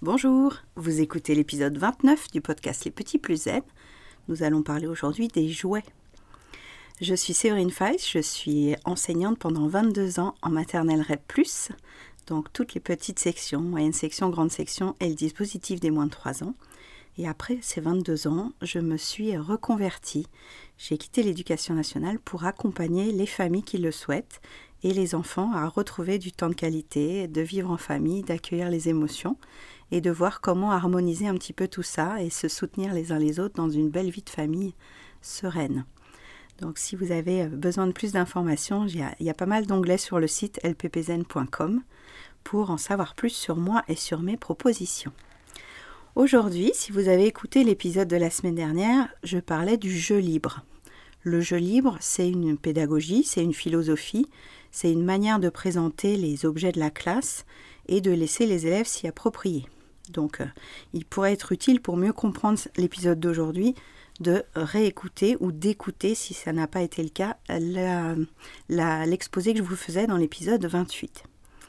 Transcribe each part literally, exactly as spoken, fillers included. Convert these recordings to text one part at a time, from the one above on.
Bonjour, vous écoutez l'épisode vingt-neuf du podcast Les Petits Plus Zen. Nous allons parler aujourd'hui des jouets. Je suis Séverine Feiss, je suis enseignante pendant vingt-deux ans en maternelle R E P plus, donc toutes les petites sections, moyenne section, grande section et le dispositif des moins de trois ans. Et après ces vingt-deux ans, je me suis reconvertie. J'ai quitté l'éducation nationale pour accompagner les familles qui le souhaitent et les enfants à retrouver du temps de qualité, de vivre en famille, d'accueillir les émotions et de voir comment harmoniser un petit peu tout ça et se soutenir les uns les autres dans une belle vie de famille sereine. Donc si vous avez besoin de plus d'informations, il y a, il y a pas mal d'onglets sur le site l p p zen point com pour en savoir plus sur moi et sur mes propositions. Aujourd'hui, si vous avez écouté l'épisode de la semaine dernière, je parlais du jeu libre. Le jeu libre, c'est une pédagogie, c'est une philosophie, c'est une manière de présenter les objets de la classe et de laisser les élèves s'y approprier. Donc, euh, il pourrait être utile pour mieux comprendre l'épisode d'aujourd'hui de réécouter ou d'écouter, si ça n'a pas été le cas, la, la, l'exposé que je vous faisais dans l'épisode vingt-huit.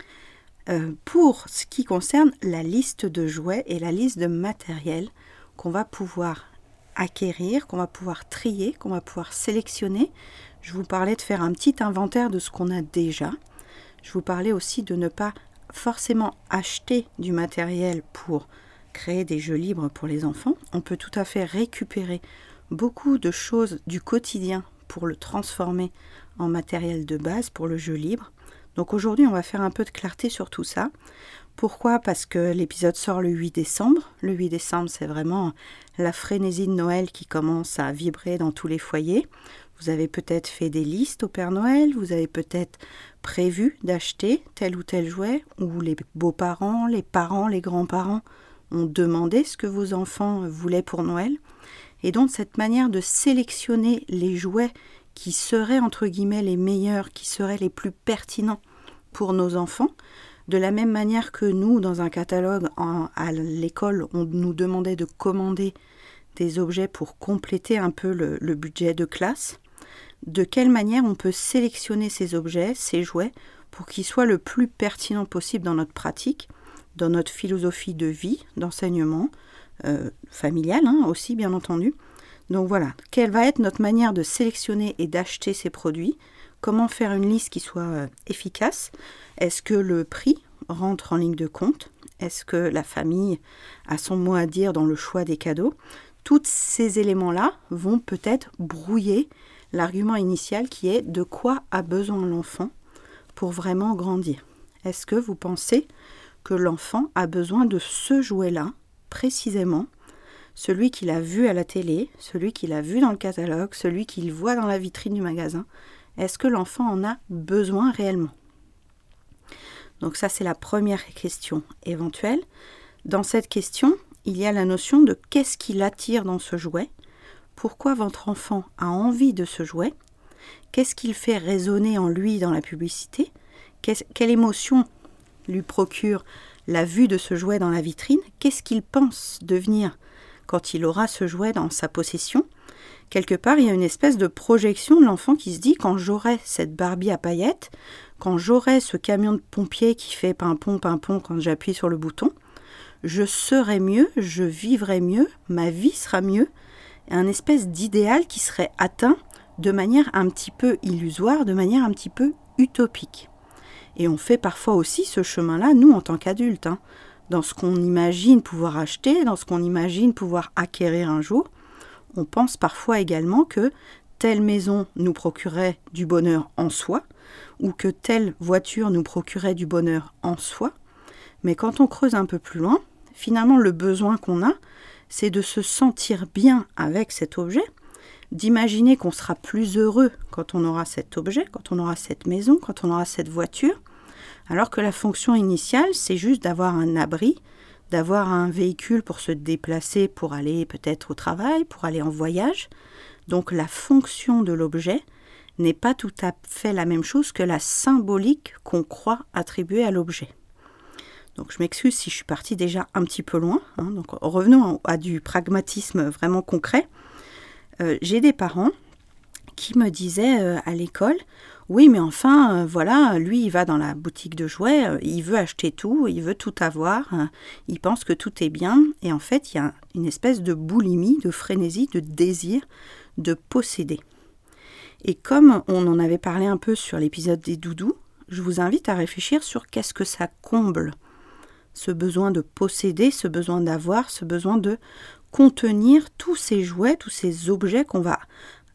Euh, pour ce qui concerne la liste de jouets et la liste de matériel qu'on va pouvoir acquérir, qu'on va pouvoir trier, qu'on va pouvoir sélectionner. Je vous parlais de faire un petit inventaire de ce qu'on a déjà. Je vous parlais aussi de ne pas forcément acheter du matériel pour créer des jeux libres pour les enfants. On peut tout à fait récupérer beaucoup de choses du quotidien pour le transformer en matériel de base pour le jeu libre. Donc aujourd'hui, on va faire un peu de clarté sur tout ça. Pourquoi ? Parce que l'épisode sort le huit décembre. Le huit décembre, c'est vraiment la frénésie de Noël qui commence à vibrer dans tous les foyers. Vous avez peut-être fait des listes au Père Noël, vous avez peut-être prévu d'acheter tel ou tel jouet, ou les beaux-parents, les parents, les grands-parents ont demandé ce que vos enfants voulaient pour Noël. Et donc cette manière de sélectionner les jouets qui seraient entre guillemets les meilleurs, qui seraient les plus pertinents pour nos enfants, de la même manière que nous, dans un catalogue en, à l'école, on nous demandait de commander des objets pour compléter un peu le, le budget de classe, de quelle manière on peut sélectionner ces objets, ces jouets, pour qu'ils soient le plus pertinents possible dans notre pratique, dans notre philosophie de vie, d'enseignement, euh, familial hein, aussi bien entendu. Donc voilà, quelle va être notre manière de sélectionner et d'acheter ces produits ? Comment faire une liste qui soit euh, efficace ? Est-ce que le prix rentre en ligne de compte ? Est-ce que la famille a son mot à dire dans le choix des cadeaux ? Tous ces éléments-là vont peut-être brouiller l'argument initial qui est de quoi a besoin l'enfant pour vraiment grandir. Est-ce que vous pensez que l'enfant a besoin de ce jouet-là, précisément, celui qu'il a vu à la télé, celui qu'il a vu dans le catalogue, celui qu'il voit dans la vitrine du magasin ? Est-ce que l'enfant en a besoin réellement ? Donc ça, c'est la première question éventuelle. Dans cette question, il y a la notion de qu'est-ce qui l'attire dans ce jouet ? Pourquoi votre enfant a envie de ce jouet ? Qu'est-ce qu'il fait résonner en lui dans la publicité ? Qu'est-ce, quelle émotion lui procure la vue de ce jouet dans la vitrine ? Qu'est-ce qu'il pense devenir quand il aura ce jouet dans sa possession ? Quelque part, il y a une espèce de projection de l'enfant qui se dit « quand j'aurai cette Barbie à paillettes, quand j'aurai ce camion de pompier qui fait pimpon, pimpon quand j'appuie sur le bouton, je serai mieux, je vivrai mieux, ma vie sera mieux. » Un espèce d'idéal qui serait atteint de manière un petit peu illusoire, de manière un petit peu utopique. Et on fait parfois aussi ce chemin-là, nous, en tant qu'adultes, hein, dans ce qu'on imagine pouvoir acheter, dans ce qu'on imagine pouvoir acquérir un jour. On pense parfois également que telle maison nous procurerait du bonheur en soi, ou que telle voiture nous procurerait du bonheur en soi. Mais quand on creuse un peu plus loin, finalement le besoin qu'on a, c'est de se sentir bien avec cet objet, d'imaginer qu'on sera plus heureux quand on aura cet objet, quand on aura cette maison, quand on aura cette voiture, alors que la fonction initiale, c'est juste d'avoir un abri, d'avoir un véhicule pour se déplacer, pour aller peut-être au travail, pour aller en voyage. Donc la fonction de l'objet n'est pas tout à fait la même chose que la symbolique qu'on croit attribuer à l'objet. Donc je m'excuse si je suis partie déjà un petit peu loin. Hein, donc revenons à du pragmatisme vraiment concret. Euh, j'ai des parents qui me disaient euh, à l'école « oui, mais enfin, euh, voilà, lui, il va dans la boutique de jouets, euh, il veut acheter tout, il veut tout avoir, euh, il pense que tout est bien. Et en fait, il y a une espèce de boulimie, de frénésie, de désir de posséder. Et comme on en avait parlé un peu sur l'épisode des doudous, je vous invite à réfléchir sur qu'est-ce que ça comble. Ce besoin de posséder, ce besoin d'avoir, ce besoin de contenir tous ces jouets, tous ces objets qu'on va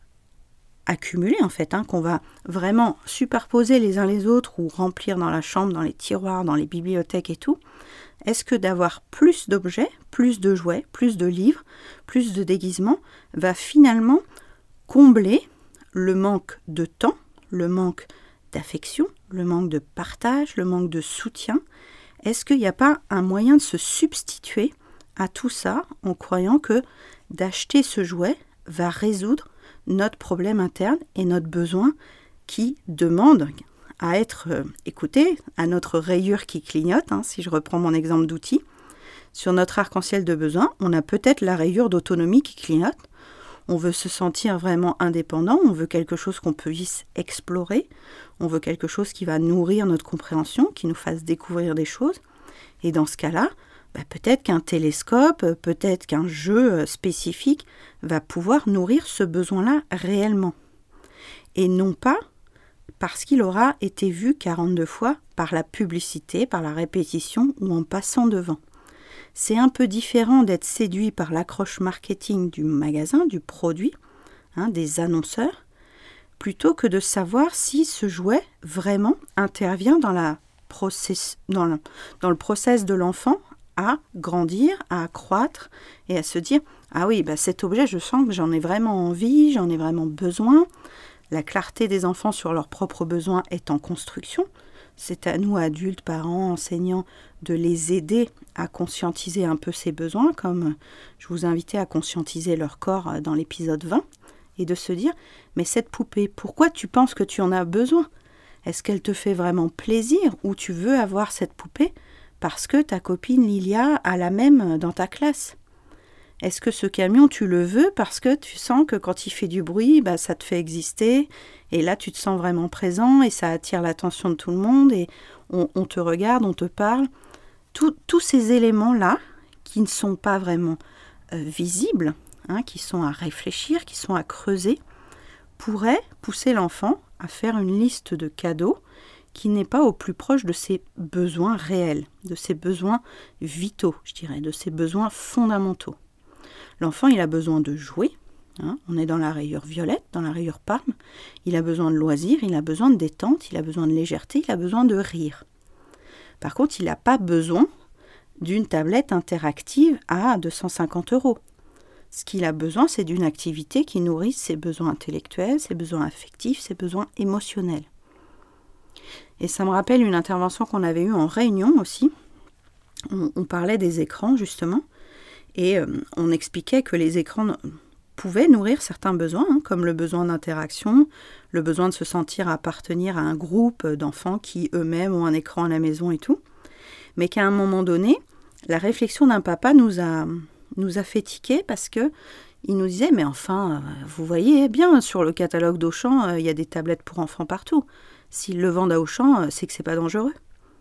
accumuler en fait, hein, qu'on va vraiment superposer les uns les autres ou remplir dans la chambre, dans les tiroirs, dans les bibliothèques et tout. Est-ce que d'avoir plus d'objets, plus de jouets, plus de livres, plus de déguisements va finalement combler le manque de temps, le manque d'affection, le manque de partage, le manque de soutien? Est-ce qu'il n'y a pas un moyen de se substituer à tout ça en croyant que d'acheter ce jouet va résoudre notre problème interne et notre besoin qui demande à être euh, écouté, à notre rayure qui clignote, hein, si je reprends mon exemple d'outil. Sur notre arc-en-ciel de besoins, on a peut-être la rayure d'autonomie qui clignote. On veut se sentir vraiment indépendant, on veut quelque chose qu'on puisse explorer, on veut quelque chose qui va nourrir notre compréhension, qui nous fasse découvrir des choses. Et dans ce cas-là, bah peut-être qu'un télescope, peut-être qu'un jeu spécifique va pouvoir nourrir ce besoin-là réellement. Et non pas parce qu'il aura été vu quarante-deux fois par la publicité, par la répétition ou en passant devant. C'est un peu différent d'être séduit par l'accroche marketing du magasin, du produit, hein, des annonceurs, plutôt que de savoir si ce jouet vraiment intervient dans, la process, dans, le, dans le process de l'enfant à grandir, à croître et à se dire « Ah oui, bah cet objet, je sens que j'en ai vraiment envie, j'en ai vraiment besoin. » La clarté des enfants sur leurs propres besoins est en construction. C'est à nous, adultes, parents, enseignants, de les aider à conscientiser un peu ces besoins, comme je vous invitais à conscientiser leur corps dans l'épisode vingt, et de se dire « Mais cette poupée, pourquoi tu penses que tu en as besoin? Est-ce qu'elle te fait vraiment plaisir ou tu veux avoir cette poupée parce que ta copine Lilia a la même dans ta classe? Est-ce que ce camion, tu le veux parce que tu sens que quand il fait du bruit, bah, ça te fait exister et là, tu te sens vraiment présent et ça attire l'attention de tout le monde et on, on te regarde, on te parle. Tout, tous ces éléments-là qui ne sont pas vraiment euh, visibles, hein, qui sont à réfléchir, qui sont à creuser, pourraient pousser l'enfant à faire une liste de cadeaux qui n'est pas au plus proche de ses besoins réels, de ses besoins vitaux, je dirais, de ses besoins fondamentaux. L'enfant, il a besoin de jouer, hein, on est dans la rayure violette, dans la rayure palme, il a besoin de loisirs, il a besoin de détente, il a besoin de légèreté, il a besoin de rire. Par contre, il n'a pas besoin d'une tablette interactive à deux cent cinquante euros. Ce qu'il a besoin, c'est d'une activité qui nourrisse ses besoins intellectuels, ses besoins affectifs, ses besoins émotionnels. Et ça me rappelle une intervention qu'on avait eue en réunion aussi. On, on parlait des écrans, justement, et euh, on expliquait que les écrans pouvaient nourrir certains besoins, hein, comme le besoin d'interaction, le besoin de se sentir appartenir à un groupe d'enfants qui eux-mêmes ont un écran à la maison et tout, mais qu'à un moment donné, la réflexion d'un papa nous a, nous a fait tiquer parce que il nous disait « Mais enfin, vous voyez bien, sur le catalogue d'Auchan, il y a des tablettes pour enfants partout. S'ils le vendent à Auchan, c'est que c'est pas dangereux. »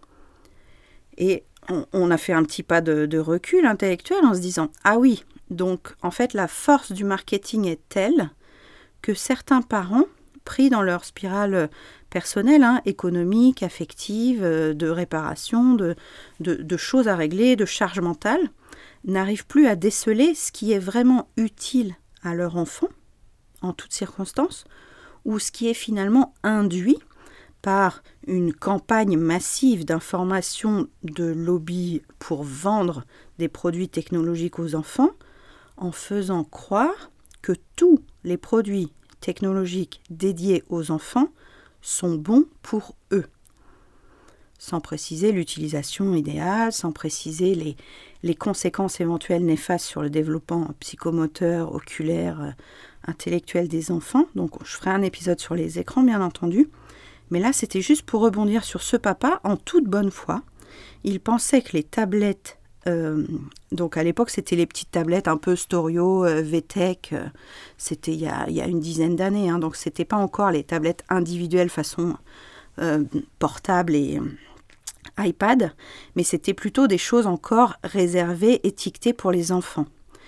Et on, on a fait un petit pas de, de recul intellectuel en se disant « Ah oui, donc en fait la force du marketing est telle que certains parents, pris dans leur spirale personnelle, hein, économique, affective, de réparation, de, de, de choses à régler, de charge mentale, n'arrivent plus à déceler ce qui est vraiment utile à leur enfant, en toutes circonstances, ou ce qui est finalement induit par une campagne massive d'information de lobby pour vendre des produits technologiques aux enfants, en faisant croire que tous les produits technologiques dédiés aux enfants sont bons pour eux. Sans préciser l'utilisation idéale, sans préciser les, les conséquences éventuelles néfastes sur le développement psychomoteur, oculaire, euh, intellectuel des enfants. Donc je ferai un épisode sur les écrans, bien entendu. Mais là, c'était juste pour rebondir sur ce papa en toute bonne foi. Il pensait que les tablettes Euh, donc à l'époque, c'était les petites tablettes un peu Storio, euh, V T E C. Euh, c'était il y a, il y a une dizaine d'années. Hein, donc c'était pas encore les tablettes individuelles façon euh, portable et euh, iPad. Mais c'était plutôt des choses encore réservées, étiquetées pour les enfants.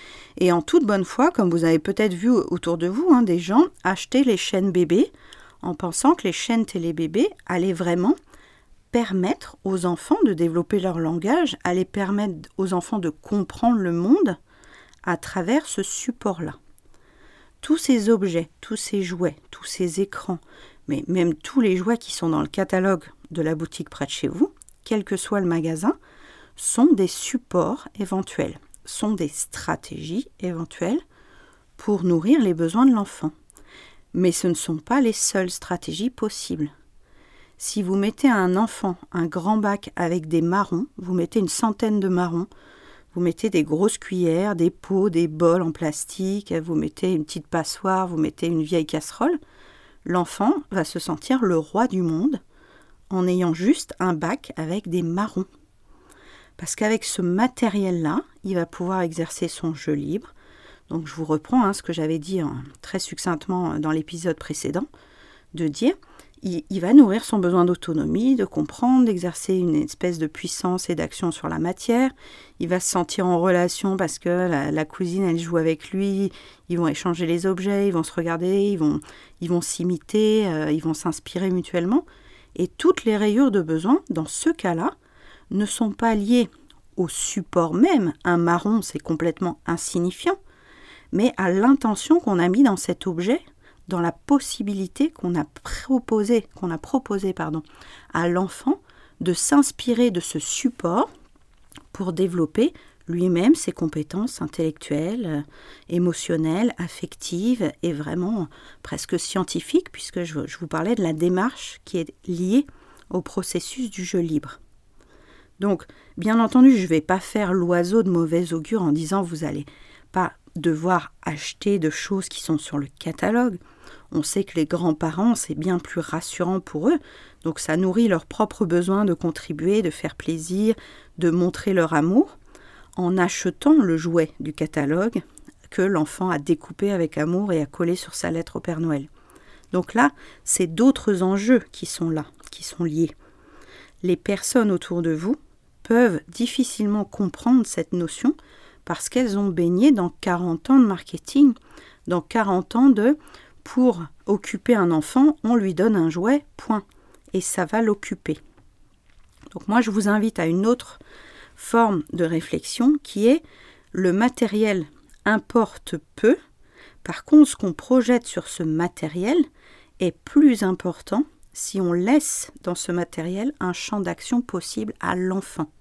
Et en toute bonne foi, comme vous avez peut-être vu autour de vous, hein, des gens acheter les chaînes bébés en pensant que les chaînes télé-bébés allaient vraiment permettre aux enfants de développer leur langage, allaient permettre aux enfants de comprendre le monde à travers ce support-là. Tous ces objets, tous ces jouets, tous ces écrans, mais même tous les jouets qui sont dans le catalogue de la boutique près de chez vous, quel que soit le magasin, sont des supports éventuels, sont des stratégies éventuelles pour nourrir les besoins de l'enfant. Mais ce ne sont pas les seules stratégies possibles. Si vous mettez à un enfant un grand bac avec des marrons, vous mettez une centaine de marrons, vous mettez des grosses cuillères, des pots, des bols en plastique, vous mettez une petite passoire, vous mettez une vieille casserole, l'enfant va se sentir le roi du monde en ayant juste un bac avec des marrons. Parce qu'avec ce matériel-là, il va pouvoir exercer son jeu libre. Donc je vous reprends hein, ce que j'avais dit hein, très succinctement dans l'épisode précédent, de dire il, il va nourrir son besoin d'autonomie, de comprendre, d'exercer une espèce de puissance et d'action sur la matière. Il va se sentir en relation parce que la, la cousine, elle joue avec lui, ils vont échanger les objets, ils vont se regarder, ils vont, ils vont s'imiter, euh, ils vont s'inspirer mutuellement. Et toutes les rayures de besoin, dans ce cas-là, ne sont pas liées au support même. Un marron, c'est complètement insignifiant, mais à l'intention qu'on a mis dans cet objet, dans la possibilité qu'on a proposé, qu'on a proposé pardon, à l'enfant de s'inspirer de ce support pour développer lui-même ses compétences intellectuelles, euh, émotionnelles, affectives et vraiment presque scientifiques, puisque je, je vous parlais de la démarche qui est liée au processus du jeu libre. Donc, bien entendu, je ne vais pas faire l'oiseau de mauvais augure en disant vous n'allez pas devoir acheter de choses qui sont sur le catalogue. On sait que les grands-parents, c'est bien plus rassurant pour eux, donc ça nourrit leur propre besoin de contribuer, de faire plaisir, de montrer leur amour, en achetant le jouet du catalogue que l'enfant a découpé avec amour et a collé sur sa lettre au Père Noël. Donc là, c'est d'autres enjeux qui sont là, qui sont liés. Les personnes autour de vous peuvent difficilement comprendre cette notion parce qu'elles ont baigné dans quarante ans de marketing, dans quarante ans de « pour occuper un enfant, on lui donne un jouet, point ». Et ça va l'occuper. Donc moi, je vous invite à une autre forme de réflexion qui est le matériel importe peu. Par contre, ce qu'on projette sur ce matériel est plus important si on laisse dans ce matériel un champ d'action possible à l'enfant.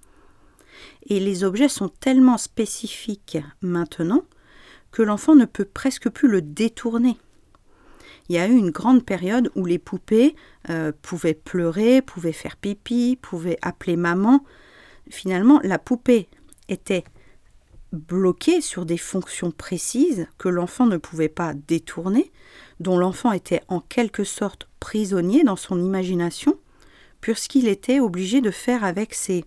Et les objets sont tellement spécifiques maintenant que l'enfant ne peut presque plus le détourner. Il y a eu une grande période où les poupées euh, pouvaient pleurer, pouvaient faire pipi, pouvaient appeler maman. Finalement, la poupée était bloquée sur des fonctions précises que l'enfant ne pouvait pas détourner, dont l'enfant était en quelque sorte prisonnier dans son imagination, puisqu'il était obligé de faire avec ses,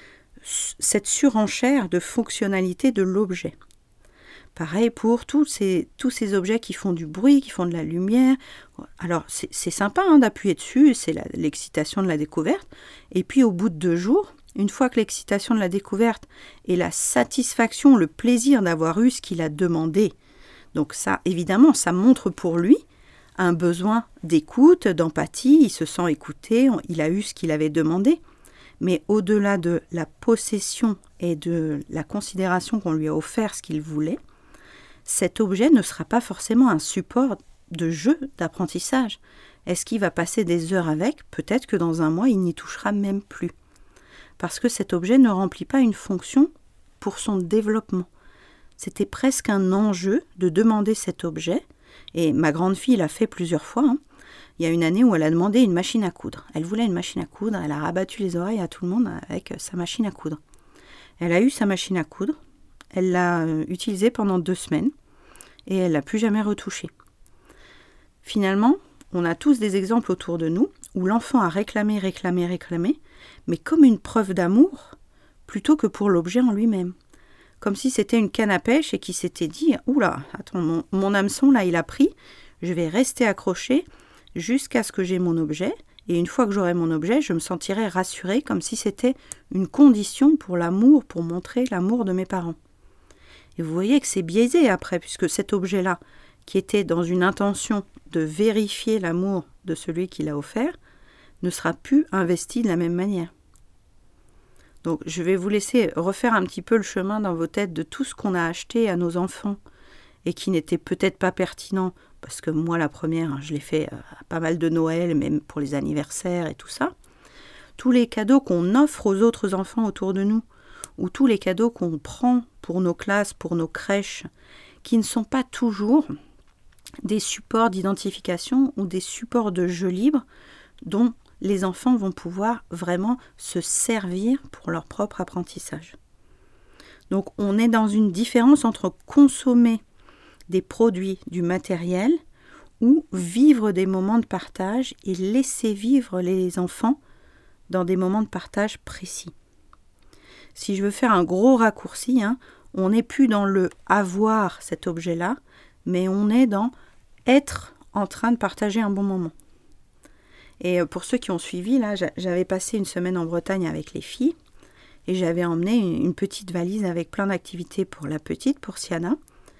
cette surenchère de fonctionnalité de l'objet. Pareil pour tous ces, tous ces objets qui font du bruit, qui font de la lumière. Alors, c'est, c'est sympa hein, d'appuyer dessus, c'est la, l'excitation de la découverte. Et puis, au bout de deux jours, une fois que l'excitation de la découverte et la satisfaction, le plaisir d'avoir eu ce qu'il a demandé, donc ça, évidemment, ça montre pour lui un besoin d'écoute, d'empathie, il se sent écouté, il a eu ce qu'il avait demandé. Mais au-delà de la possession et de la considération qu'on lui a offert ce qu'il voulait, cet objet ne sera pas forcément un support de jeu, d'apprentissage. Est-ce qu'il va passer des heures avec ? Peut-être que dans un mois, il n'y touchera même plus. Parce que cet objet ne remplit pas une fonction pour son développement. C'était presque un enjeu de demander cet objet. Et ma grande fille l'a fait plusieurs fois. Hein. Il y a une année où elle a demandé une machine à coudre. Elle voulait une machine à coudre. Elle a rabattu les oreilles à tout le monde avec sa machine à coudre. Elle a eu sa machine à coudre. Elle l'a utilisée pendant deux semaines et elle l'a plus jamais retouchée. Finalement, on a tous des exemples autour de nous où l'enfant a réclamé, réclamé, réclamé, mais comme une preuve d'amour plutôt que pour l'objet en lui-même. Comme si c'était une canne à pêche et qu'il s'était dit « Oula, attends, mon, mon hameçon là il a pris, je vais rester accroché jusqu'à ce que j'ai mon objet et une fois que j'aurai mon objet, je me sentirai rassurée comme si c'était une condition pour l'amour, pour montrer l'amour de mes parents. » Et vous voyez que c'est biaisé après, puisque cet objet-là, qui était dans une intention de vérifier l'amour de celui qui l'a offert, ne sera plus investi de la même manière. Donc je vais vous laisser refaire un petit peu le chemin dans vos têtes de tout ce qu'on a acheté à nos enfants et qui n'était peut-être pas pertinent, parce que moi la première, je l'ai fait à pas mal de Noël, même pour les anniversaires et tout ça. Tous les cadeaux qu'on offre aux autres enfants autour de nous, ou tous les cadeaux qu'on prend pour nos classes, pour nos crèches, qui ne sont pas toujours des supports d'identification ou des supports de jeu libre dont les enfants vont pouvoir vraiment se servir pour leur propre apprentissage. Donc on est dans une différence entre consommer des produits, du matériel, ou vivre des moments de partage et laisser vivre les enfants dans des moments de partage précis. Si je veux faire un gros raccourci, hein, on n'est plus dans le avoir cet objet-là, mais on est dans être en train de partager un bon moment. Et pour ceux qui ont suivi, là, j'avais passé une semaine en Bretagne avec les filles et j'avais emmené une petite valise avec plein d'activités pour la petite, pour Siana,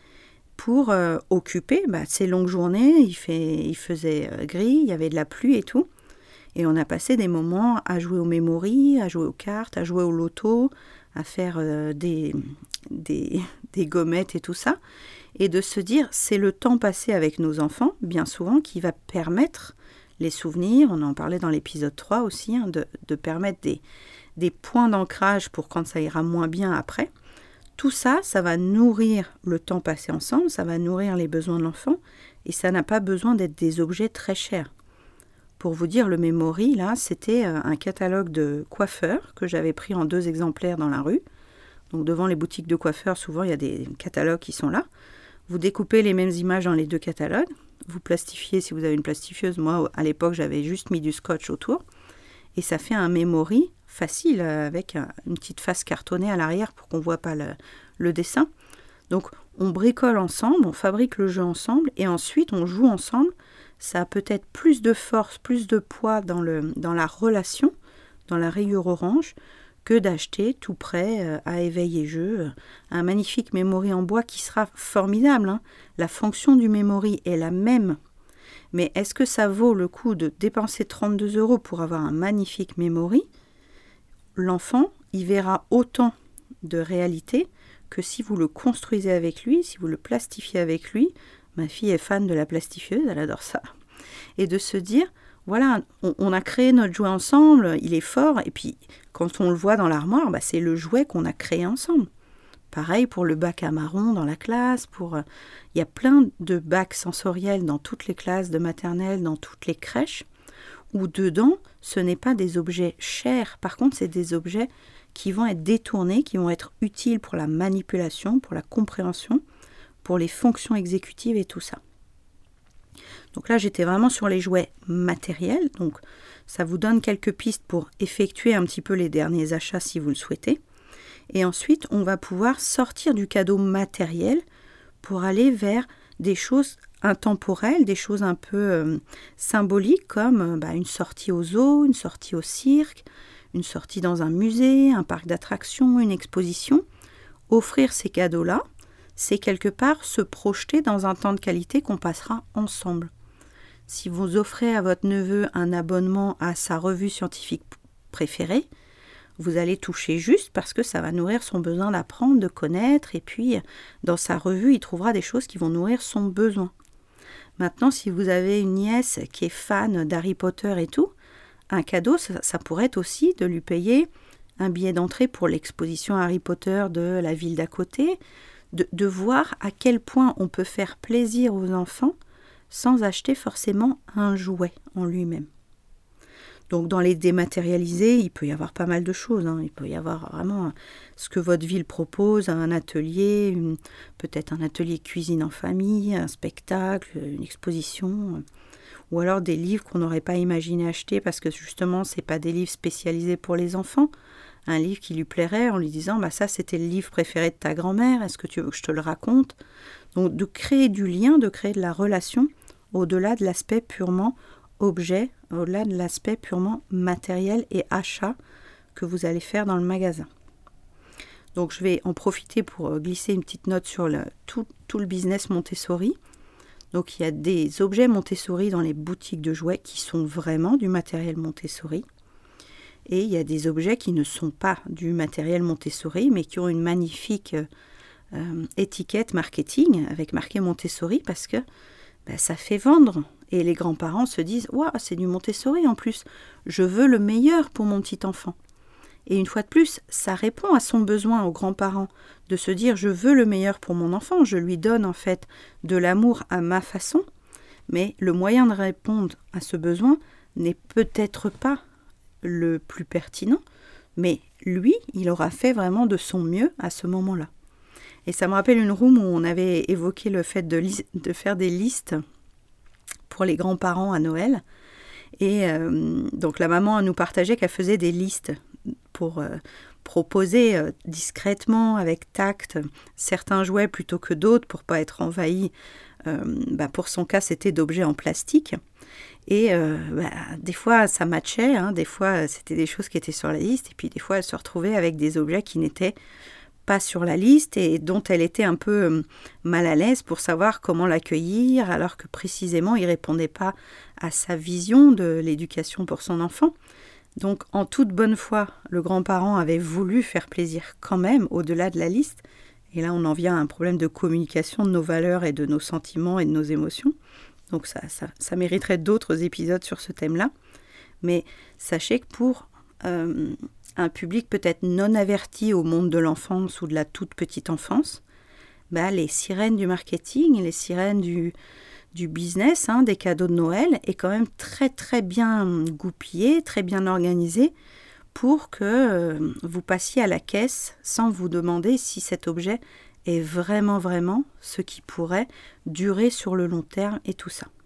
pour euh, occuper bah, ces longues journées. Il, fait, il faisait euh, gris, il y avait de la pluie et tout. Et on a passé des moments à jouer au memory, à jouer aux cartes, à jouer au loto, à faire euh, des, des, des gommettes et tout ça. Et de se dire, c'est le temps passé avec nos enfants, bien souvent, qui va permettre les souvenirs, on en parlait dans l'épisode trois aussi, hein, de, de permettre des, des points d'ancrage pour quand ça ira moins bien après. Tout ça, ça va nourrir le temps passé ensemble, ça va nourrir les besoins de l'enfant, et ça n'a pas besoin d'être des objets très chers. Pour vous dire, le memory, là, c'était un catalogue de coiffeurs que j'avais pris en deux exemplaires dans la rue. Donc devant les boutiques de coiffeurs, souvent, il y a des catalogues qui sont là. Vous découpez les mêmes images dans les deux catalogues. Vous plastifiez si vous avez une plastifieuse. Moi, à l'époque, j'avais juste mis du scotch autour. Et ça fait un memory facile avec un, une petite face cartonnée à l'arrière pour qu'on ne voit pas le, le dessin. Donc, on bricole ensemble, on fabrique le jeu ensemble et ensuite, on joue ensemble. Ça a peut-être plus de force, plus de poids dans, le, dans la relation, dans la rayure orange, que d'acheter tout prêt à éveiller jeu un magnifique memory en bois qui sera formidable. Hein. La fonction du memory est la même. Mais est-ce que ça vaut le coup de dépenser trente-deux euros pour avoir un magnifique memory ? L'enfant, il verra autant de réalité que si vous le construisez avec lui, si vous le plastifiez avec lui. Ma fille est fan de la plastifieuse, elle adore ça. Et de se dire, voilà, on, on a créé notre jouet ensemble, il est fort, et puis quand on le voit dans l'armoire, bah, c'est le jouet qu'on a créé ensemble. Pareil pour le bac à marron dans la classe, pour, euh, il y a plein de bacs sensoriels dans toutes les classes de maternelle, dans toutes les crèches, où dedans, ce n'est pas des objets chers, par contre, c'est des objets qui vont être détournés, qui vont être utiles pour la manipulation, pour la compréhension, pour les fonctions exécutives et tout ça. Donc là, j'étais vraiment sur les jouets matériels, donc ça vous donne quelques pistes pour effectuer un petit peu les derniers achats si vous le souhaitez. Et ensuite, on va pouvoir sortir du cadeau matériel pour aller vers des choses intemporelles, des choses un peu euh, symboliques comme euh, bah, une sortie au zoo, une sortie au cirque, une sortie dans un musée, un parc d'attractions, une exposition. Offrir ces cadeaux-là, c'est quelque part se projeter dans un temps de qualité qu'on passera ensemble. Si vous offrez à votre neveu un abonnement à sa revue scientifique préférée, vous allez toucher juste parce que ça va nourrir son besoin d'apprendre, de connaître, et puis dans sa revue, il trouvera des choses qui vont nourrir son besoin. Maintenant, si vous avez une nièce qui est fan d'Harry Potter et tout, un cadeau, ça, ça pourrait être aussi de lui payer un billet d'entrée pour l'exposition Harry Potter de la ville d'à côté, de, de voir à quel point on peut faire plaisir aux enfants sans acheter forcément un jouet en lui-même. Donc dans les dématérialisés, il peut y avoir pas mal de choses. Hein. Il peut y avoir vraiment ce que votre ville propose, un atelier, une, peut-être un atelier cuisine en famille, un spectacle, une exposition, ou alors des livres qu'on n'aurait pas imaginé acheter parce que justement, ce n'est pas des livres spécialisés pour les enfants. un livre qui lui plairait en lui disant bah, « ça c'était le livre préféré de ta grand-mère, est-ce que tu veux que je te le raconte ?» Donc de créer du lien, de créer de la relation au-delà de l'aspect purement objet, au-delà de l'aspect purement matériel et achat que vous allez faire dans le magasin. Donc je vais en profiter pour glisser une petite note sur le, tout, tout le business Montessori. Donc il y a des objets Montessori dans les boutiques de jouets qui sont vraiment du matériel Montessori. Et il y a des objets qui ne sont pas du matériel Montessori, mais qui ont une magnifique euh, étiquette marketing avec marqué Montessori parce que ben, ça fait vendre. Et les grands-parents se disent « Waouh, c'est du Montessori en plus, je veux le meilleur pour mon petit enfant ». Et une fois de plus, ça répond à son besoin aux grands-parents de se dire « Je veux le meilleur pour mon enfant, je lui donne en fait de l'amour à ma façon ». Mais le moyen de répondre à ce besoin n'est peut-être pas le plus pertinent, mais lui, il aura fait vraiment de son mieux à ce moment-là. Et ça me rappelle une room où on avait évoqué le fait de, li- de faire des listes pour les grands-parents à Noël. Et euh, donc la maman nous partageait qu'elle faisait des listes pour euh, proposer euh, discrètement, avec tact, certains jouets plutôt que d'autres pour ne pas être envahie. Euh, bah pour son cas, c'était d'objets en plastique. Et euh, bah, des fois, ça matchait, hein, des fois, c'était des choses qui étaient sur la liste, et puis des fois, elle se retrouvait avec des objets qui n'étaient pas sur la liste et dont elle était un peu euh, mal à l'aise pour savoir comment l'accueillir, alors que précisément, il ne répondait pas à sa vision de l'éducation pour son enfant. Donc, en toute bonne foi, le grand-parent avait voulu faire plaisir quand même, au-delà de la liste. Et là, on en vient à un problème de communication de nos valeurs et de nos sentiments et de nos émotions. Donc ça, ça, ça mériterait d'autres épisodes sur ce thème-là. Mais sachez que pour euh, un public peut-être non averti au monde de l'enfance ou de la toute petite enfance, bah, les sirènes du marketing, les sirènes du, du business, hein, des cadeaux de Noël, est quand même très très bien goupillé, très bien organisé pour que euh, vous passiez à la caisse sans vous demander si cet objet est vraiment, vraiment ce qui pourrait durer sur le long terme et tout ça.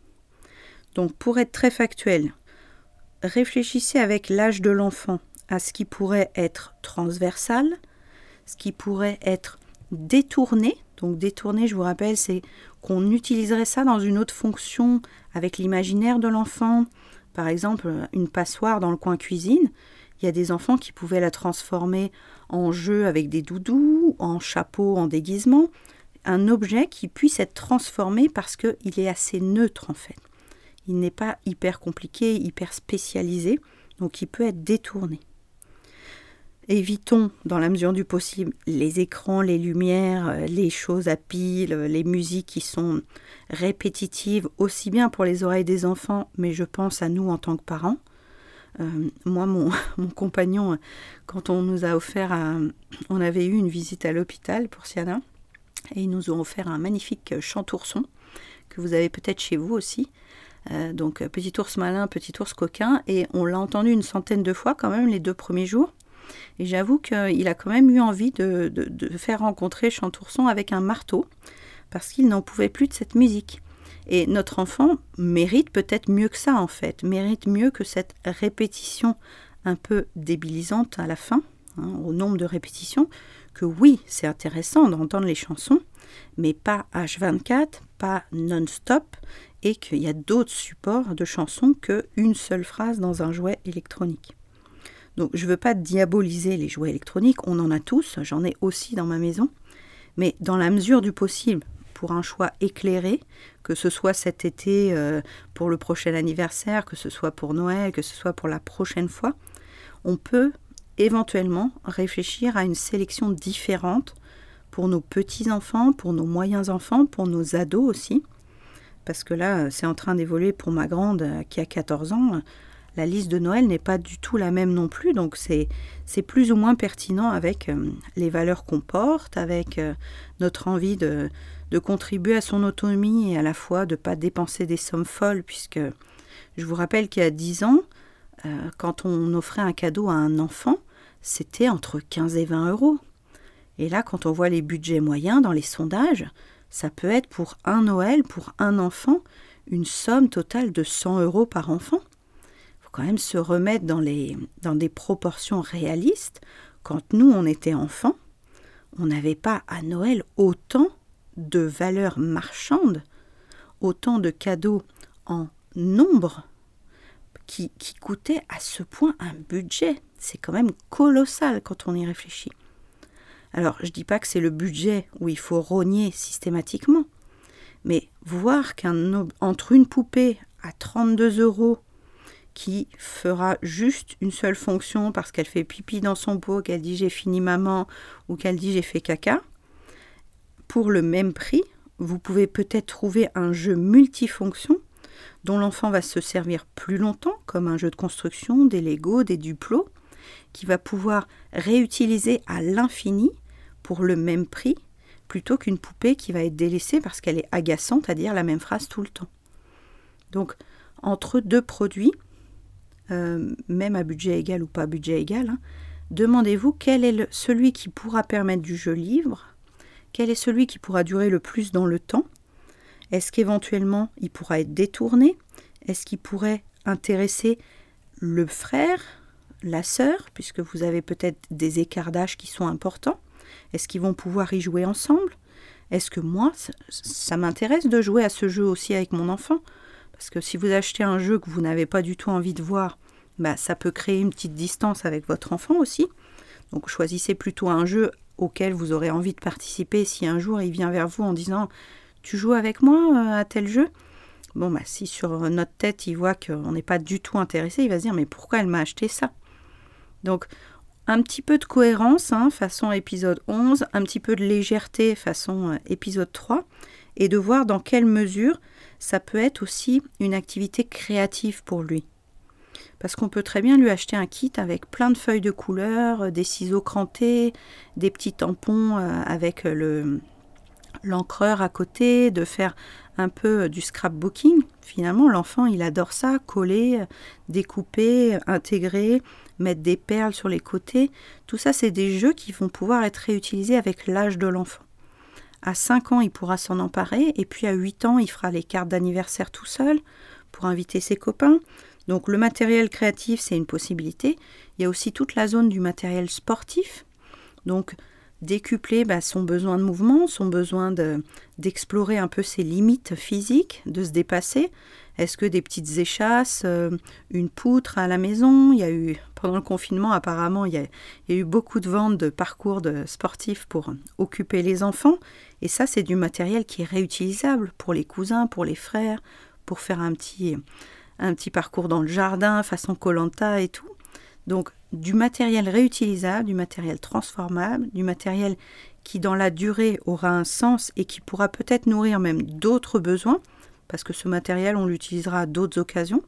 Donc, pour être très factuel, réfléchissez avec l'âge de l'enfant à ce qui pourrait être transversal, ce qui pourrait être détourné. Donc, détourné, je vous rappelle, c'est qu'on utiliserait ça dans une autre fonction avec l'imaginaire de l'enfant. Par exemple, une passoire dans le coin cuisine. Il y a des enfants qui pouvaient la transformer en jeu avec des doudous, en chapeau, en déguisement. Un objet qui puisse être transformé parce qu'il est assez neutre en fait. Il n'est pas hyper compliqué, hyper spécialisé, donc il peut être détourné. Évitons, dans la mesure du possible, les écrans, les lumières, les choses à pile, les musiques qui sont répétitives, aussi bien pour les oreilles des enfants, mais je pense à nous en tant que parents. Euh, moi, mon, mon compagnon, quand on nous a offert, un, on avait eu une visite à l'hôpital pour Siana, et ils nous ont offert un magnifique chant-ourson, que vous avez peut-être chez vous aussi. Euh, donc, petit ours malin, petit ours coquin, et on l'a entendu une centaine de fois quand même les deux premiers jours. Et j'avoue qu'il a quand même eu envie de, de, de faire rencontrer Chant-ourson avec un marteau, parce qu'il n'en pouvait plus de cette musique. Et notre enfant mérite peut-être mieux que ça en fait, mérite mieux que cette répétition un peu débilisante à la fin, hein, au nombre de répétitions, que oui, c'est intéressant d'entendre les chansons, mais pas H vingt-quatre, pas non-stop, et qu'il y a d'autres supports de chansons qu'une seule phrase dans un jouet électronique. Donc je ne veux pas diaboliser les jouets électroniques, on en a tous, j'en ai aussi dans ma maison, mais dans la mesure du possible, pour un choix éclairé, que ce soit cet été euh, pour le prochain anniversaire, que ce soit pour Noël, que ce soit pour la prochaine fois, on peut éventuellement réfléchir à une sélection différente pour nos petits-enfants, pour nos moyens-enfants, pour nos ados aussi. Parce que là, c'est en train d'évoluer pour ma grande euh, qui a quatorze ans. La liste de Noël n'est pas du tout la même non plus, donc c'est, c'est plus ou moins pertinent avec euh, les valeurs qu'on porte, avec euh, notre envie de... de contribuer à son autonomie et à la fois de ne pas dépenser des sommes folles, puisque je vous rappelle qu'il y a dix ans, euh, quand on offrait un cadeau à un enfant, c'était entre quinze et vingt euros. Et là, quand on voit les budgets moyens dans les sondages, ça peut être pour un Noël, pour un enfant, une somme totale de cent euros par enfant. Il faut quand même se remettre dans, les, dans des proportions réalistes quand nous, on était enfants, on n'avait pas à Noël autant de valeurs marchandes, autant de cadeaux en nombre qui, qui coûtaient à ce point un budget. C'est quand même colossal quand on y réfléchit. Alors, je ne dis pas que c'est le budget où il faut rogner systématiquement, mais voir qu'entre une poupée à trente-deux euros qui fera juste une seule fonction parce qu'elle fait pipi dans son pot, qu'elle dit j'ai fini maman ou qu'elle dit j'ai fait caca, pour le même prix, vous pouvez peut-être trouver un jeu multifonction dont l'enfant va se servir plus longtemps, comme un jeu de construction, des Lego, des Duplo, qui va pouvoir réutiliser à l'infini pour le même prix, plutôt qu'une poupée qui va être délaissée parce qu'elle est agaçante à dire la même phrase tout le temps. Donc, entre deux produits, euh, même à budget égal ou pas budget égal, hein, demandez-vous quel est le, celui qui pourra permettre du jeu libre, quel est celui qui pourra durer le plus dans le temps, est-ce qu'éventuellement il pourra être détourné, est-ce qu'il pourrait intéresser le frère, la sœur, puisque vous avez peut-être des écarts d'âge qui sont importants, est-ce qu'ils vont pouvoir y jouer ensemble? Est-ce que moi, ça, ça m'intéresse de jouer à ce jeu aussi avec mon enfant? Parce que si vous achetez un jeu que vous n'avez pas du tout envie de voir, bah, ça peut créer une petite distance avec votre enfant aussi. Donc choisissez plutôt un jeu auquel vous aurez envie de participer si un jour il vient vers vous en disant « Tu joues avec moi à tel jeu ?» Bon, bah, si sur notre tête il voit qu'on n'est pas du tout intéressé, il va se dire « Mais pourquoi elle m'a acheté ça ?» Donc, un petit peu de cohérence, hein, façon épisode onze, un petit peu de légèreté, façon euh, épisode trois, et de voir dans quelle mesure ça peut être aussi une activité créative pour lui. Parce qu'on peut très bien lui acheter un kit avec plein de feuilles de couleurs, des ciseaux crantés, des petits tampons euh, avec le, l'encreur à côté, de faire un peu du scrapbooking. Finalement, l'enfant, il adore ça, coller, découper, intégrer, mettre des perles sur les côtés. Tout ça, c'est des jeux qui vont pouvoir être réutilisés avec l'âge de l'enfant. À cinq ans, il pourra s'en emparer, et puis à huit ans, il fera les cartes d'anniversaire tout seul pour inviter ses copains. Donc le matériel créatif, c'est une possibilité. Il y a aussi toute la zone du matériel sportif. Donc décupler bah, son besoin de mouvement, son besoin de, d'explorer un peu ses limites physiques, de se dépasser. Est-ce que des petites échasses, euh, une poutre à la maison? Il y a eu, pendant le confinement, apparemment, il y a, il y a eu beaucoup de ventes de parcours de sportifs pour occuper les enfants. Et ça, c'est du matériel qui est réutilisable pour les cousins, pour les frères, pour faire un petit, un petit parcours dans le jardin, façon Koh-Lanta et tout. Donc, du matériel réutilisable, du matériel transformable, du matériel qui, dans la durée, aura un sens et qui pourra peut-être nourrir même d'autres besoins, parce que ce matériel, on l'utilisera à d'autres occasions.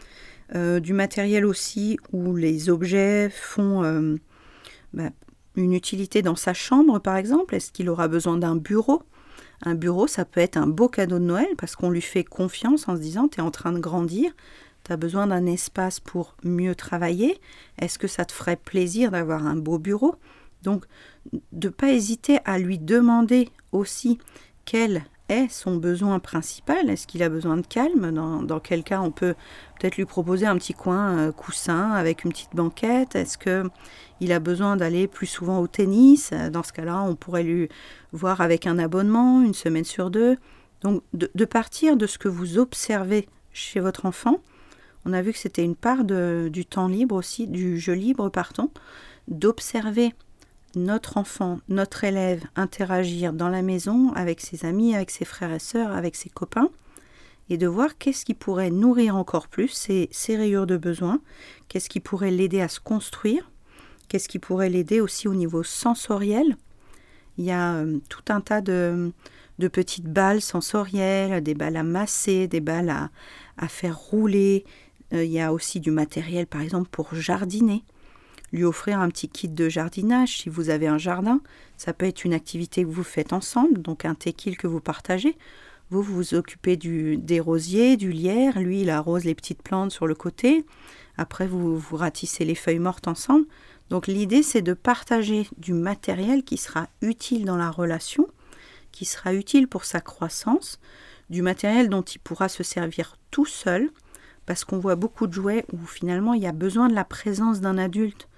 Euh, du matériel aussi où les objets font euh, bah, une utilité dans sa chambre, par exemple. Est-ce qu'il aura besoin d'un bureau? Un bureau, ça peut être un beau cadeau de Noël, parce qu'on lui fait confiance en se disant « tu es en train de grandir ». Tu as besoin d'un espace pour mieux travailler. Est-ce que ça te ferait plaisir d'avoir un beau bureau? Donc, de ne pas hésiter à lui demander aussi quel est son besoin principal. Est-ce qu'il a besoin de calme? Dans, dans quel cas, on peut peut-être lui proposer un petit coin euh, coussin avec une petite banquette. Est-ce qu'il a besoin d'aller plus souvent au tennis? Dans ce cas-là, on pourrait lui voir avec un abonnement, une semaine sur deux. Donc, de, de partir de ce que vous observez chez votre enfant. On a vu que c'était une part de, du temps libre aussi, du jeu libre, pardon, d'observer notre enfant, notre élève interagir dans la maison avec ses amis, avec ses frères et sœurs, avec ses copains, et de voir qu'est-ce qui pourrait nourrir encore plus ses, ses rayures de besoin, qu'est-ce qui pourrait l'aider à se construire, qu'est-ce qui pourrait l'aider aussi au niveau sensoriel. Il y a euh, tout un tas de, de petites balles sensorielles, des balles à masser, des balles à, à faire rouler. Euh, il y a aussi du matériel, par exemple, pour jardiner. Lui offrir un petit kit de jardinage, si vous avez un jardin. Ça peut être une activité que vous faites ensemble, donc un tequil que vous partagez. Vous, vous vous occupez du, des rosiers, du lierre. Lui, il arrose les petites plantes sur le côté. Après, vous, vous ratissez les feuilles mortes ensemble. Donc, l'idée, c'est de partager du matériel qui sera utile dans la relation, qui sera utile pour sa croissance, du matériel dont il pourra se servir tout seul, parce qu'on voit beaucoup de jouets où finalement il y a besoin de la présence d'un adulte.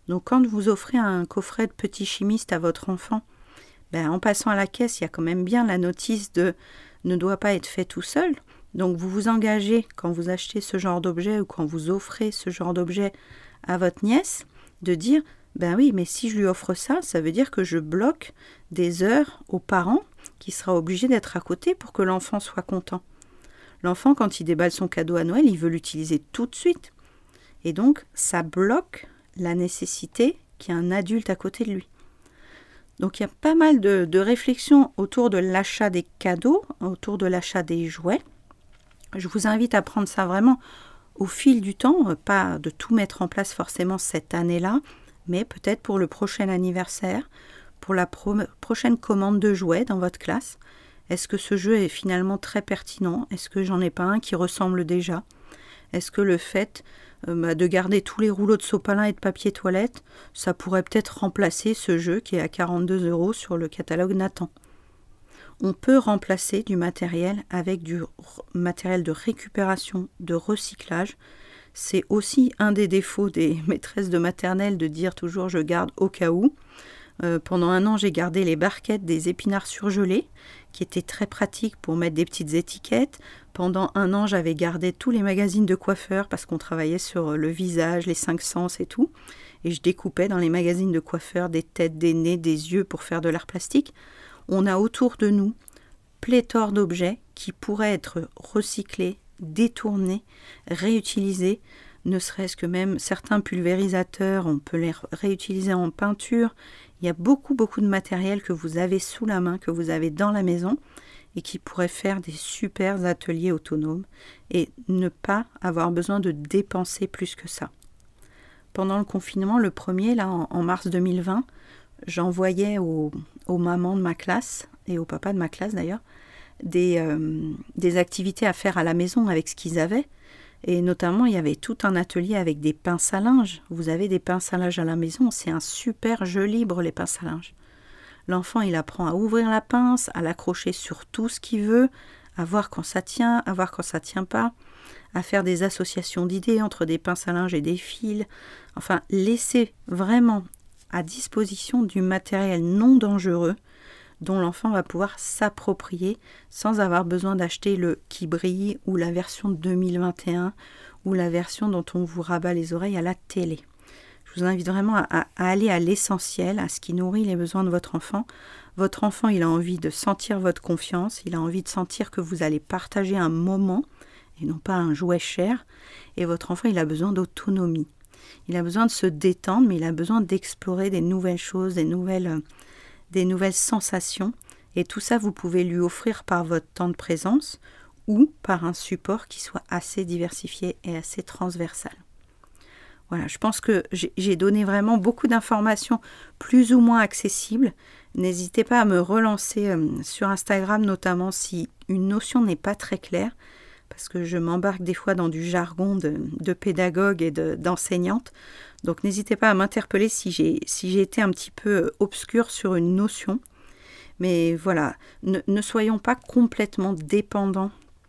Donc quand vous offrez un coffret de petits chimistes à votre enfant, ben, en passant à la caisse, il y a quand même bien la notice de « ne doit pas être fait tout seul ». Donc vous vous engagez quand vous achetez ce genre d'objet ou quand vous offrez ce genre d'objet à votre nièce, de dire « ben oui, mais si je lui offre ça, ça veut dire que je bloque des heures aux parents qui sera obligé d'être à côté pour que l'enfant soit content ». L'enfant, quand il déballe son cadeau à Noël, il veut l'utiliser tout de suite. Et donc, ça bloque la nécessité qu'il y ait un adulte à côté de lui. Donc, il y a pas mal de, de réflexions autour de l'achat des cadeaux, autour de l'achat des jouets. Je vous invite à prendre ça vraiment au fil du temps, pas de tout mettre en place forcément cette année-là, mais peut-être pour le prochain anniversaire, pour la pro- prochaine commande de jouets dans votre classe. Est-ce que ce jeu est finalement très pertinent? Est-ce que j'en ai pas un qui ressemble déjà? Est-ce que le fait euh, bah, de garder tous les rouleaux de sopalin et de papier toilette, ça pourrait peut-être remplacer ce jeu qui est à quarante-deux euros sur le catalogue Nathan? On peut remplacer du matériel avec du r- matériel de récupération, de recyclage. C'est aussi un des défauts des maîtresses de maternelle de dire toujours « je garde au cas où ». Euh, pendant un an, j'ai gardé les barquettes des épinards surgelés, qui étaient très pratiques pour mettre des petites étiquettes. Pendant un an, j'avais gardé tous les magazines de coiffeurs parce qu'on travaillait sur le visage, les cinq sens et tout. Et je découpais dans les magazines de coiffeurs des têtes, des nez, des yeux pour faire de l'art plastique. On a autour de nous pléthore d'objets qui pourraient être recyclés, détournés, réutilisés, ne serait-ce que même certains pulvérisateurs, on peut les réutiliser en peinture. Il y a beaucoup, beaucoup de matériel que vous avez sous la main, que vous avez dans la maison et qui pourrait faire des super ateliers autonomes et ne pas avoir besoin de dépenser plus que ça. Pendant le confinement, le premier, là, en, en mars deux mille vingt, j'envoyais aux, aux mamans de ma classe et aux papas de ma classe d'ailleurs des, euh, des activités à faire à la maison avec ce qu'ils avaient. Et notamment, il y avait tout un atelier avec des pinces à linge. Vous avez des pinces à linge à la maison, c'est un super jeu libre, les pinces à linge. L'enfant, il apprend à ouvrir la pince, à l'accrocher sur tout ce qu'il veut, à voir quand ça tient, à voir quand ça tient pas, à faire des associations d'idées entre des pinces à linge et des fils. Enfin, laisser vraiment à disposition du matériel non dangereux dont l'enfant va pouvoir s'approprier sans avoir besoin d'acheter le qui brille ou la version deux mille vingt et un ou la version dont on vous rabat les oreilles à la télé. Je vous invite vraiment à, à aller à l'essentiel, à ce qui nourrit les besoins de votre enfant. Votre enfant, il a envie de sentir votre confiance, il a envie de sentir que vous allez partager un moment et non pas un jouet cher. Et votre enfant, il a besoin d'autonomie. Il a besoin de se détendre, mais il a besoin d'explorer des nouvelles choses, des nouvelles... des nouvelles sensations, et tout ça vous pouvez lui offrir par votre temps de présence ou par un support qui soit assez diversifié et assez transversal. Voilà, je pense que j'ai donné vraiment beaucoup d'informations plus ou moins accessibles. N'hésitez pas à me relancer euh, sur Instagram, notamment si une notion n'est pas très claire, parce que je m'embarque des fois dans du jargon de, de pédagogue et de, d'enseignante. Donc n'hésitez pas à m'interpeller si j'ai si j'ai été un petit peu obscure sur une notion. Mais voilà, ne, ne soyons pas complètement dépendants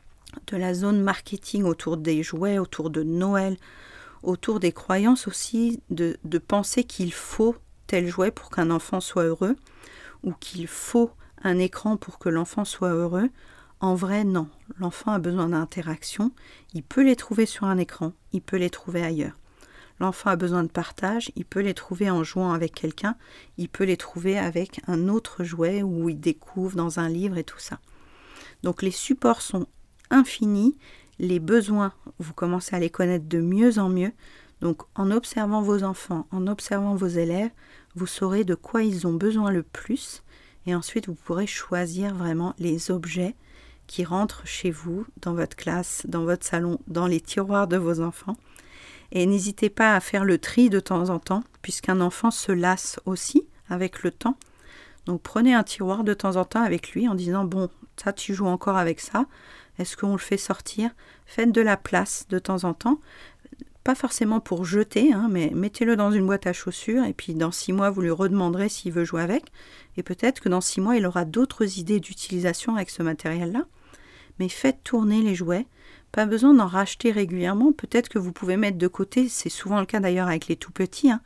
de la zone marketing autour des jouets, autour de Noël, autour des croyances aussi, de, de penser qu'il faut tel jouet pour qu'un enfant soit heureux, ou qu'il faut un écran pour que l'enfant soit heureux. En vrai, non. L'enfant a besoin d'interaction. Il peut les trouver sur un écran, il peut les trouver ailleurs. L'enfant a besoin de partage, il peut les trouver en jouant avec quelqu'un, il peut les trouver avec un autre jouet où il découvre dans un livre et tout ça. Donc les supports sont infinis, les besoins, vous commencez à les connaître de mieux en mieux. Donc en observant vos enfants, en observant vos élèves, vous saurez de quoi ils ont besoin le plus et ensuite vous pourrez choisir vraiment les objets qui rentrent chez vous, dans votre classe, dans votre salon, dans les tiroirs de vos enfants. Et n'hésitez pas à faire le tri de temps en temps, puisqu'un enfant se lasse aussi avec le temps. Donc prenez un tiroir de temps en temps avec lui en disant « Bon, ça tu joues encore avec ça, est-ce qu'on le fait sortir ?» Faites de la place de temps en temps, pas forcément pour jeter, hein, mais mettez-le dans une boîte à chaussures et puis dans six mois vous lui redemanderez s'il veut jouer avec. Et peut-être que dans six mois il aura d'autres idées d'utilisation avec ce matériel-là. Mais faites tourner les jouets. Pas besoin d'en racheter régulièrement. Peut-être que vous pouvez mettre de côté, c'est souvent le cas d'ailleurs avec les tout petits, hein,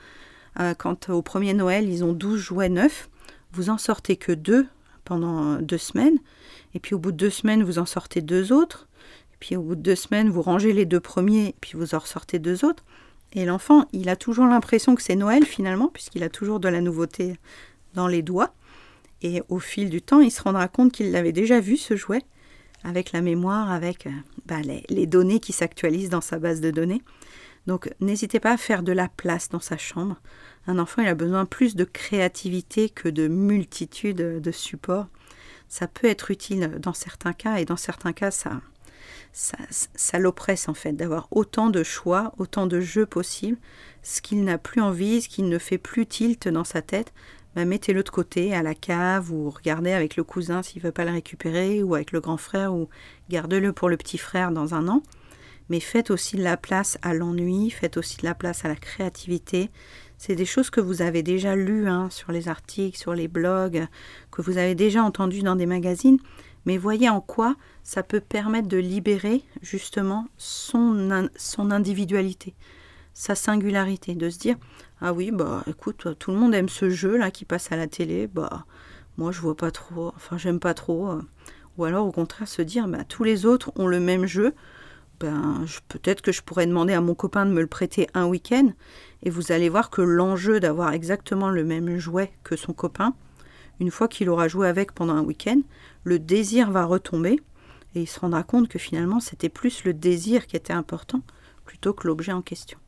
Euh, quand au premier Noël, ils ont douze jouets neufs, vous en sortez que deux pendant deux semaines. Et puis au bout de deux semaines, vous en sortez deux autres. Et puis au bout de deux semaines, vous rangez les deux premiers, et puis vous en ressortez deux autres. Et l'enfant, il a toujours l'impression que c'est Noël finalement, puisqu'il a toujours de la nouveauté dans les doigts. Et au fil du temps, il se rendra compte qu'il l'avait déjà vu, ce jouet, avec la mémoire, avec euh, bah, les, les données qui s'actualisent dans sa base de données. Donc n'hésitez pas à faire de la place dans sa chambre. Un enfant, il a besoin plus de créativité que de multitude de supports. Ça peut être utile dans certains cas, et dans certains cas, ça, ça, ça l'oppresse en fait, d'avoir autant de choix, autant de jeux possibles. Ce qu'il n'a plus envie, ce qu'il ne fait plus tilt dans sa tête, bah, mettez-le de côté à la cave, ou regardez avec le cousin s'il ne veut pas le récupérer, ou avec le grand frère, ou gardez-le pour le petit frère dans un an. Mais faites aussi de la place à l'ennui, faites aussi de la place à la créativité. C'est des choses que vous avez déjà lues hein, sur les articles, sur les blogs, que vous avez déjà entendues dans des magazines. Mais voyez en quoi ça peut permettre de libérer justement son, son individualité, sa singularité, de se dire « Ah oui, bah écoute, tout le monde aime ce jeu-là qui passe à la télé, bah moi je vois pas trop, enfin j'aime pas trop. » Ou alors au contraire se dire bah, « Tous les autres ont le même jeu, ben, je, peut-être que je pourrais demander à mon copain de me le prêter un week-end. » Et vous allez voir que l'enjeu d'avoir exactement le même jouet que son copain, une fois qu'il aura joué avec pendant un week-end, le désir va retomber et il se rendra compte que finalement c'était plus le désir qui était important plutôt que l'objet en question.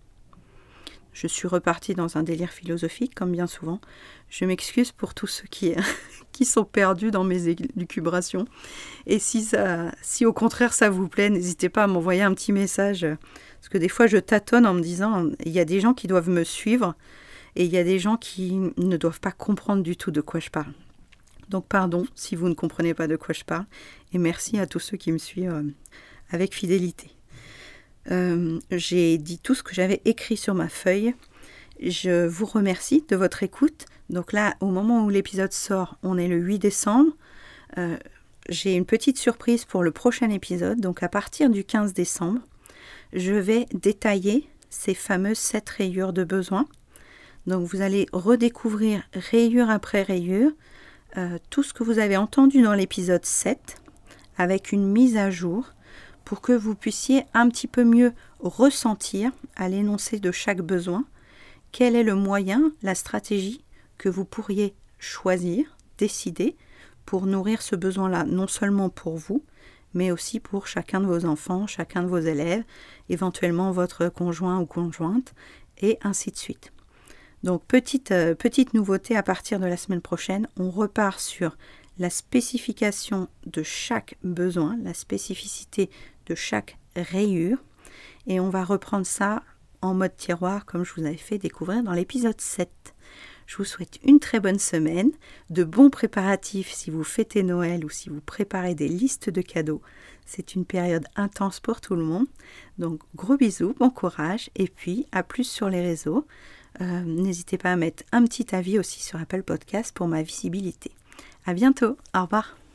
Je suis repartie dans un délire philosophique, comme bien souvent. Je m'excuse pour tous ceux qui, qui sont perdus dans mes élucubrations. Et si, ça, si au contraire ça vous plaît, n'hésitez pas à m'envoyer un petit message. Parce que des fois, je tâtonne en me disant, il y a des gens qui doivent me suivre et il y a des gens qui ne doivent pas comprendre du tout de quoi je parle. Donc pardon si vous ne comprenez pas de quoi je parle. Et merci à tous ceux qui me suivent avec fidélité. Euh, j'ai dit tout ce que j'avais écrit sur ma feuille. Je vous remercie de votre écoute. Donc là, au moment où l'épisode sort, on est le huit décembre. Euh, j'ai une petite surprise pour le prochain épisode. Donc à partir du quinze décembre, je vais détailler ces fameuses sept rayures de besoin. Donc vous allez redécouvrir rayure après rayure euh, tout ce que vous avez entendu dans l'épisode sept avec une mise à jour pour que vous puissiez un petit peu mieux ressentir à l'énoncé de chaque besoin quel est le moyen, la stratégie que vous pourriez choisir, décider pour nourrir ce besoin-là, non seulement pour vous, mais aussi pour chacun de vos enfants, chacun de vos élèves, éventuellement votre conjoint ou conjointe, et ainsi de suite. Donc, petite, euh, petite nouveauté à partir de la semaine prochaine, on repart sur la spécification de chaque besoin, la spécificité de chaque rayure, et on va reprendre ça en mode tiroir comme je vous avais fait découvrir dans l'épisode sept. Je vous souhaite une très bonne semaine, de bons préparatifs si vous fêtez Noël ou si vous préparez des listes de cadeaux. C'est une période intense pour tout le monde. Donc gros bisous, bon courage et puis à plus sur les réseaux. Euh, n'hésitez pas à mettre un petit avis aussi sur Apple Podcast pour ma visibilité. À bientôt, au revoir.